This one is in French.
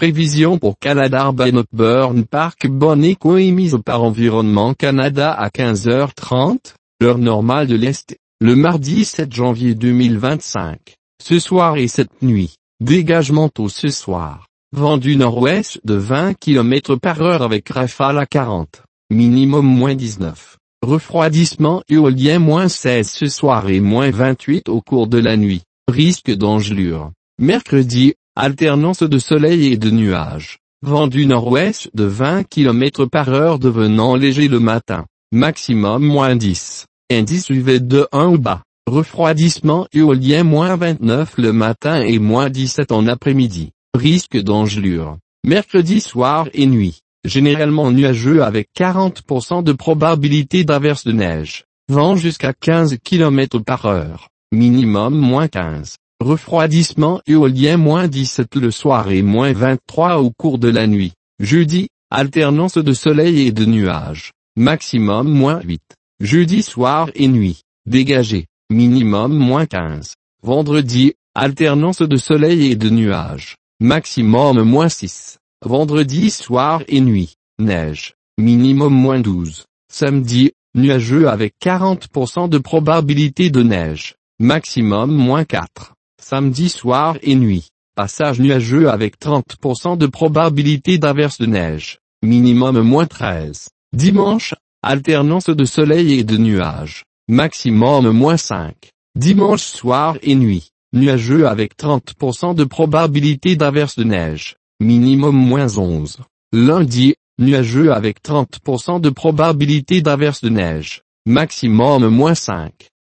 Prévision pour Canada. Bannockburn Park. Bonne écho émise par Environnement Canada à 15h30, heure normale de l'Est, le mardi 7 janvier 2025. Ce soir et cette nuit, dégagement tôt ce soir. Vent du nord-ouest de 20 km/h avec rafale à 40. Minimum -19. Refroidissement éolien -16 ce soir et -28 au cours de la nuit. Risque d'engelure. Mercredi, alternance de soleil et de nuages. Vent du nord-ouest de 20 km/h devenant léger le matin. Maximum -10. Indice UV de 1 ou bas. Refroidissement éolien -29 le matin et -17 en après-midi. Risque d'engelure. Mercredi soir et nuit. Généralement nuageux avec 40% de probabilité d'averse de neige. Vent jusqu'à 15 km/h. Minimum -15. Refroidissement éolien -17 le soir et -23 au cours de la nuit. Jeudi, alternance de soleil et de nuages. Maximum -8. Jeudi soir et nuit. Dégagé. Minimum -15. Vendredi, alternance de soleil et de nuages. Maximum -6. Vendredi soir et nuit. Neige. Minimum -12. Samedi, nuageux avec 40% de probabilité de neige. Maximum -4. Samedi soir et nuit. Passage nuageux avec 30% de probabilité d'averse de neige. Minimum -13. Dimanche, alternance de soleil et de nuages. Maximum -5. Dimanche soir et nuit. Nuageux avec 30% de probabilité d'averse de neige. Minimum -11. Lundi, nuageux avec 30% de probabilité d'averse de neige. Maximum -5.